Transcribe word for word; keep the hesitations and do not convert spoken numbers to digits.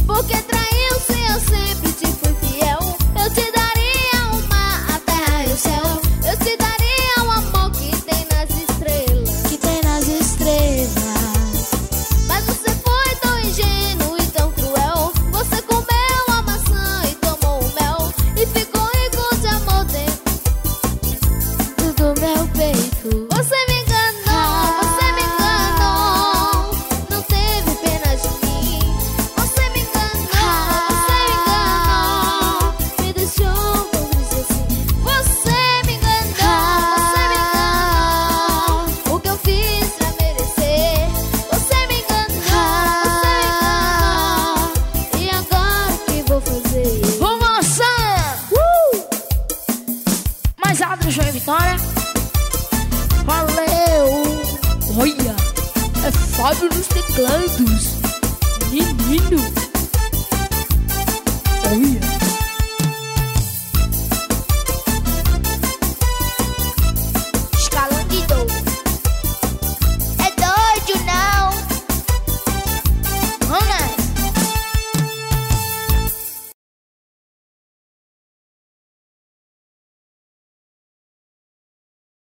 Porque traiu se eu sempre te fui fiel. Eu te daria uma, a terra e o céu. Eu te daria o amor que tem nas estrelas, que tem nas estrelas. mas você foi tão ingênuo e tão cruel. Você comeu a maçã e tomou o mel, e ficou rico de amor dentro Do meu peito. Você me enganou, você me enganou, não teve pena de mim. Você me enganou, você me enganou, me deixou tão triste assim. Você me enganou, você me enganou, o que eu fiz pra merecer. Você me enganou, você me enganou, e agora o que vou fazer? Vamos lançar! Uh! Mais alto, João e Vitória. Valeu! Olha, é Fábio nos teclados.